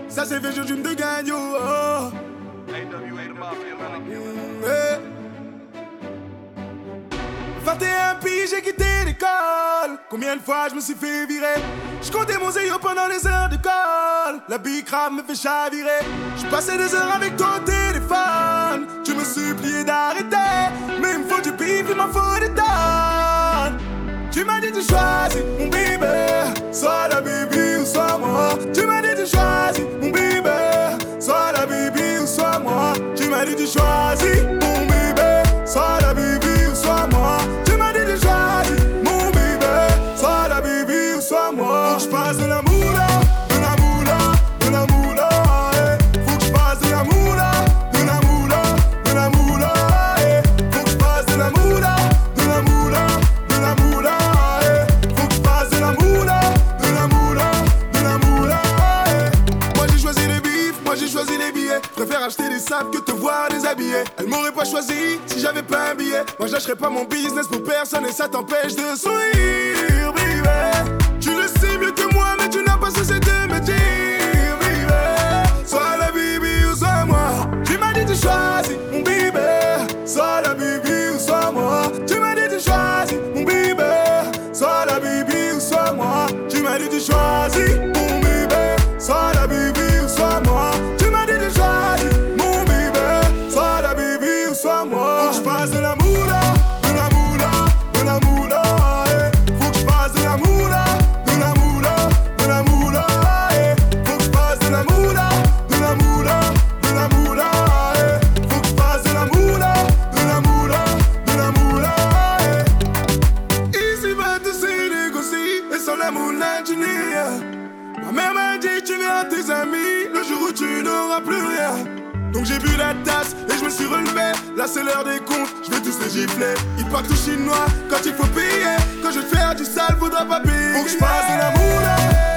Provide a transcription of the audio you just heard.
Ça c'est fait, je de gagne, oh. Hey. 21 piges, j'ai quitté l'école. Combien de fois je me suis fait virer? Je comptais mon zéro pendant les heures de colle. La bicrave me fait chavirer. Je passais des heures avec ton téléphone. Tu me suppliais d'arrêter, mais il me faut du bif, il m'en faut des tonnes. Tu m'as dit de choisir mon bébé, soit la baby ou soit moi. Tu m'as dit de choisir mon bébé, soit la baby ou soit moi. Tu m'as dit de choisir mon bébé, soit la baby ou soit moi. Tu m'as dit de choisir mon bébé, soit la baby ou soit moi. Faut que je fasse de la moula, de la moula, de la moula, eh. Faut que je fasse de la moula, de la moula, de la moula, eh. Faut que je fasse de la moula, de la moula, de la moula, eh. Faut que je fasse de la moula, de la moula, de la moula, eh. Moi j'ai choisi les bifs, moi j'ai choisi les billets. Je préfère acheter des sapes que te voir déshabillé. Elle m'aurait pas choisi si j'avais pas un billet. Moi je lâcherais pas mon business pour personne et ça t'empêche de sourire, baby. Tu le sais mieux que moi mais tu n'as pas cessé de me dire, baby. Soit la baby ou soit moi. Tu m'as dit de choisir mon bébé, soit la baby ou soit moi. Tu m'as dit de choisir mon bébé, soit la baby ou soit moi. Tu m'as dit de choisir mon bébé, soit la baby ou soit moi. Tu m'as dit de choisir mon bébé, soit la baby ou soit moi. Faut que je fasse de la moula, de la moula, de la moula, eh. Faut que je fasse de la moula, de la moula, de la moula, eh. Faut que je fasse de la moula, de la moula, de la moula, eh. Faut que je fasse de la moula, de la moula, de la moula, eh. Ici va te c'est négocier et sans la moula tu n'es rien. Ma mère m'a dit tu verras tes amis le jour où tu n'auras plus rien. Donc j'ai bu la tasse et je me suis relevé. Là c'est l'heure des comptes, je vais tous les gifler. Ils partent aux chinois quand il faut payer. Quand je vais te faire du sale, faudra pas payer. Faut que je fasse de la moula,